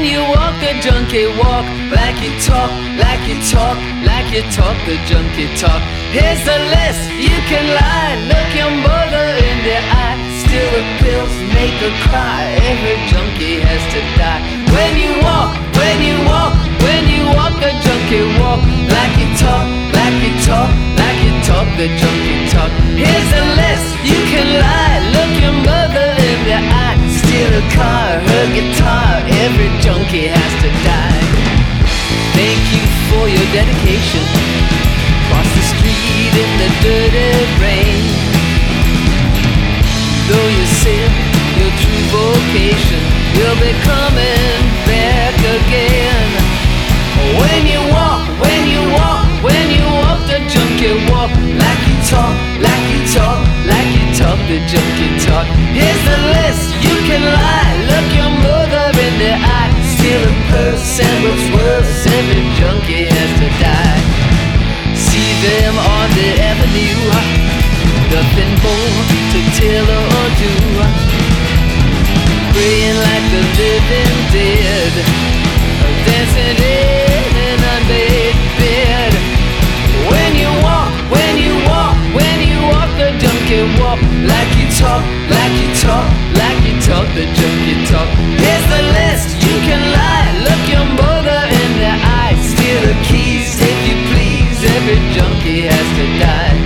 you walk the junkie walk, like you talk, like you talk, like you talk the junkie talk. Here's the list, you can lie, look your mother in the eye. Steal the pills, make her cry, every junkie has to die. When you walk, when you walk, when you walk the junkie walk, like you talk, like you talk, like you talk the junkie talk. Here's the list, you can lie, look your mother in the eye. Steal a car, her guitar, every junkie has to die. Thank you for your dedication. Cross the street in the dirty rain. Though you sin your true vocation, you'll be coming back again. When you walk, when you walk, when you walk the junkie walk, like you talk, like you talk, like you talk the junkie talk. Here's the list, you can lie, look your mother in the eye. Steal a purse and what's worse, every junkie has to die. See them on the avenue, nothing more to tell or do, praying like the living dead, dancing in an unmade bed. When you walk, when you walk, when you walk the junkie walk, like you talk, like you talk, like you talk the junkie talk. Here's the list, you can lie, look your mother in the eye. Steal the keys if you please, every junkie has to die.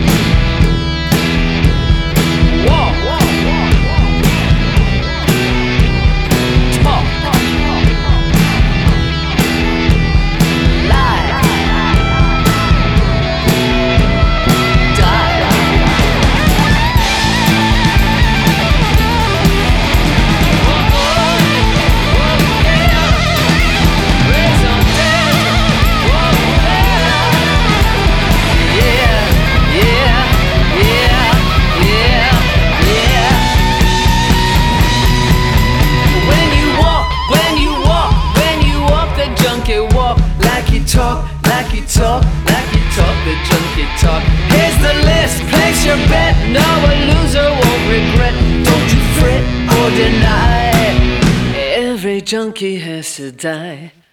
Walk, walk, walk, walk. Talk, lie, die. Raise some dead. Yeah, yeah, yeah, yeah, yeah. When you walk, when you walk, when you walk the junkie walk, like you talk, like you talk, like you talk the junkie talk. Here's the list, place your bet, no a loser won't regret. Don't you fret or deny, every junkie has to die.